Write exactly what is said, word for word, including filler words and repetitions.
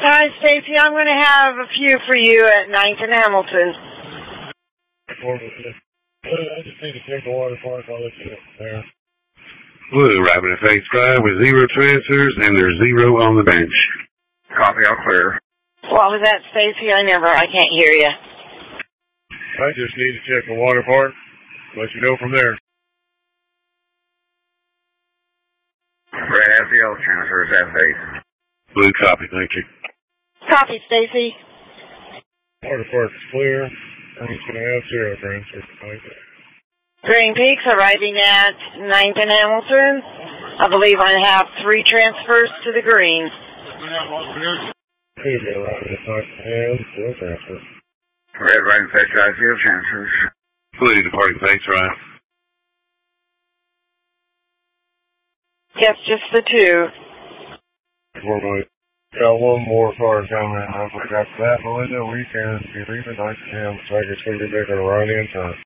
Hi, Stacy. I'm going to have a few for you at ninth and Hamilton. I just need to check the water park. I'll let you know there. Blue, Rabbit F H drive with zero transfers, and there's zero on the bench. Copy, all clear. What was that, Stacy? I never, I can't hear you. I just need to check the water park. Let you know from there. Red F L transfers at base. Blue, copy, thank you. Copy, Stacy. Water park is clear. I'm just going to have zero transfers. Green Peaks arriving at ninth and Hamilton. I believe I have three transfers to the green. Please go right at ninth and zero transfers. Red Rain F H drive, zero transfers. Blue, departing Pace drive. Yes, just the two. We're going to got one more car coming. I forgot that window. We can be leaving nice and so I can see they're going to run in time.